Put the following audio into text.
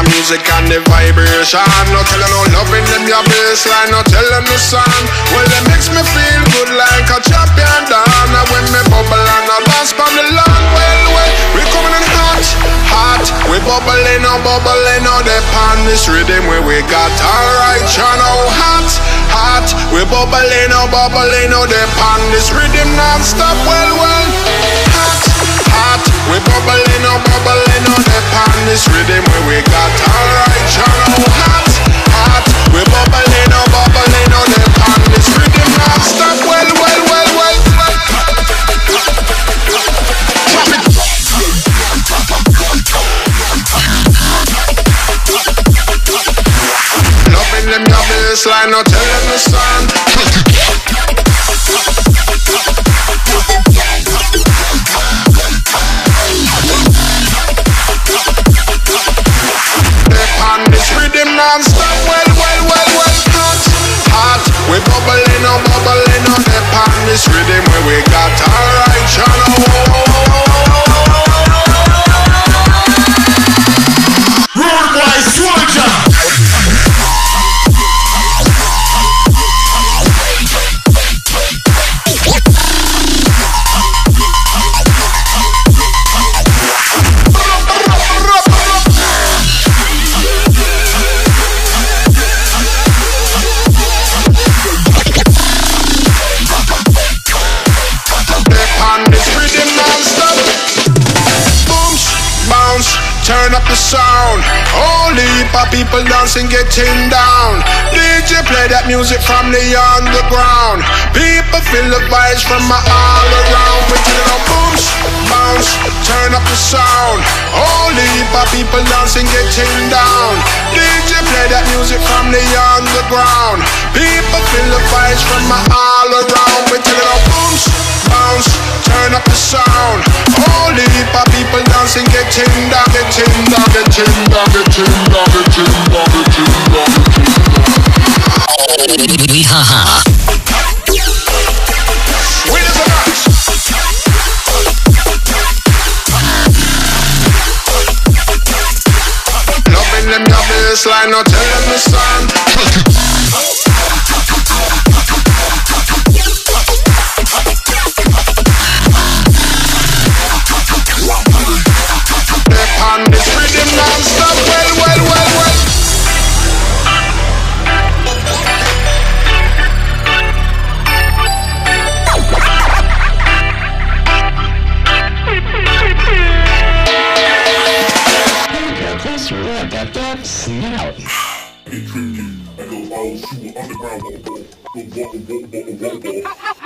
your music and the vibration. No telling no loving them your bassline, no telling the sound. Well, it makes me feel good like a champion down. And when me bubble and I dance on the land, well, we coming in hot, hot. We bubbling on the pan this rhythm where we got alright, you know, hot, hot. We bubbling on the pan this rhythm non-stop, well, hot, hot. We bubbling on the pan this rhythm where we got alright, you know, hot, hot. We bubbling on the pan this rhythm non-stop, well. Loving them your bassline, no telling the sound. On this rhythm non-stop, well, hot, hot. We bubbling on the pan this rhythm where we got alright, you know. Road boy soldier. Turn up the sound. Whole heap of people dancing, getting down. DJ play that music from the underground. People feel the vibes from all around. We turn it up, bounce, bounce. Turn up the sound. Whole heap of people dancing, getting down. DJ play that music from the underground. People feel the vibes from all around. We turn it up, bounce, bounce. Turn up the sound. Whole heap of people dancing, getting down, getting down, getting down, getting down, getting down, getting down, getting down. Winners and nuts. Loving them your bassline, no telling the sound. On this rhythm non-stop, well. See you out. Get tricky, and go all shoot underground.